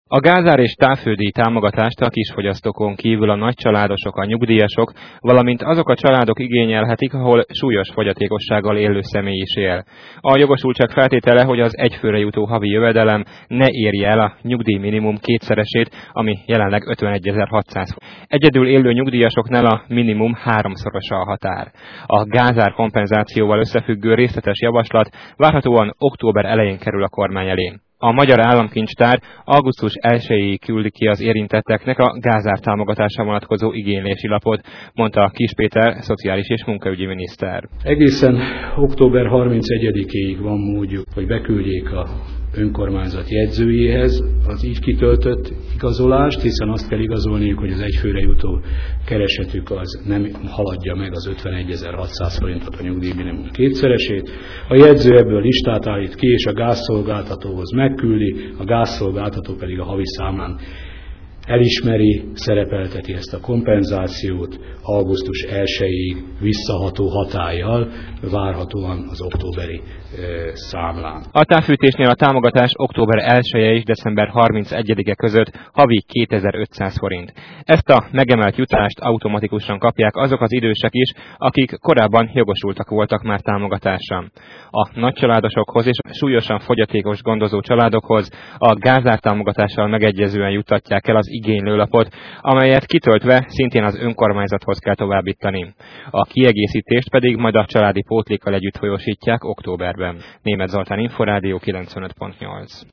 A gázár és távfődíj támogatást a kisfogyasztókon kívül a nagycsaládosok, a nyugdíjasok, valamint azok a családok igényelhetik, ahol súlyos fogyatékossággal élő személy is él. A jogosultság feltétele, hogy az egyfőre jutó havi jövedelem ne érje el a nyugdíjminimum kétszeresét, ami jelenleg 51.600. Egyedül élő nyugdíjasoknál a minimum háromszorosa a határ. A gázár kompenzációval összefüggő részletes javaslat várhatóan október elején kerül a kormány elé. A Magyar Államkincstár augusztus 1-éig küldi ki az érintetteknek a gázár támogatásra vonatkozó igénylési lapot, mondta Kiss Péter, szociális és munkaügyi miniszter. Egészen október 31-éig van módjuk, hogy beküldjék a önkormányzat jegyzőjéhez az így kitöltött igazolást, hiszen azt kell igazolniuk, hogy az egyfőre jutó keresetük az nem haladja meg az 51.600 forintot, a nyugdíjminimum kétszeresét. A jegyző ebből listát állít ki, és a gázszolgáltatóhoz megküldi, a gázszolgáltató pedig a havi számlán elismeri, szerepelteti ezt a kompenzációt augusztus 1-ig visszaható hatállyal, várhatóan az októberi számlán. A távfűtésnél a támogatás október 1-e és december 31-e között havi 2500 forint. Ezt a megemelt jutást automatikusan kapják azok az idősek is, akik korábban jogosultak voltak már támogatásra. A nagycsaládosokhoz és súlyosan fogyatékos gondozó családokhoz a gázár támogatással megegyezően juttatják el az igénylőlapot, amelyet kitöltve szintén az önkormányzathoz kell továbbítani. A kiegészítést pedig majd a családi pótlékkal együtt folyósítják októberben. Németh Zoltán, Inforádió 95.8.